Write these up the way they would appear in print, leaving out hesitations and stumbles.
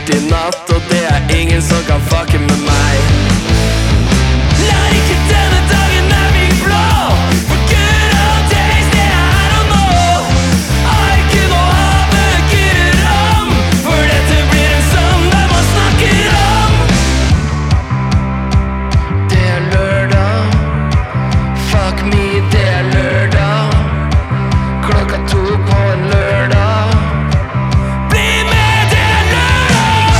gjort i natt, og det er ingen som kan fucke med meg. La ikke denne dagen er bli blå, for good old days, det er her og nå. Arken og havet gyrrer om, for dette blir en sang der man snakker om. Det er lørdag, fuck me, det er lørdag. Klokka 2 på en lørdag. Bli med, det er lørdag.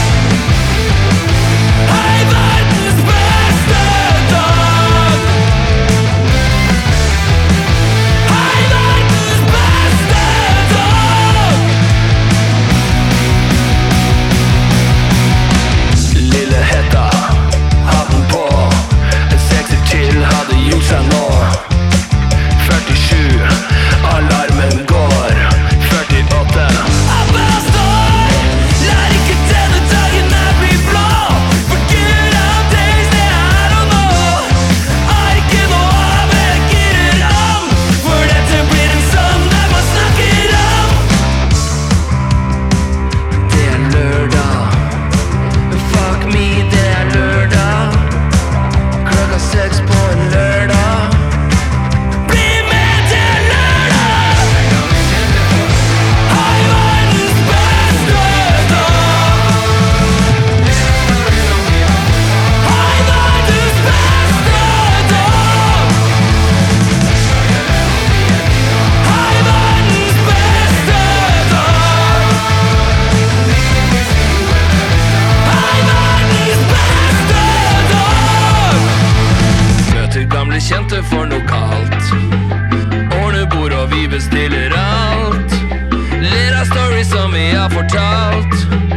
Hei, verdens beste dag. Hei, verdens beste dag. Lille Hetta, hatten på. En sexy chill hadde gjort seg nå. 47, alarmen går. 48, jeg bare står. Lær ikke denne dagen her bli blå, for good old days, det er her og nå. Arken og havet gyrrer om, for dette blir en sang der man snakker om. Det er lørdag, fuck me, det er lørdag. Klokka 6 på en lørdag. Bli med, det er lørdag. Hei, verdens beste dag. Hei, verdens beste dag. Hei, verdens beste dag. Hei, verdens beste dag. Møter gamle kjente for noe kaldt. Ordner bord og vi bestiller alt. Ler av stories som vi har fortalt.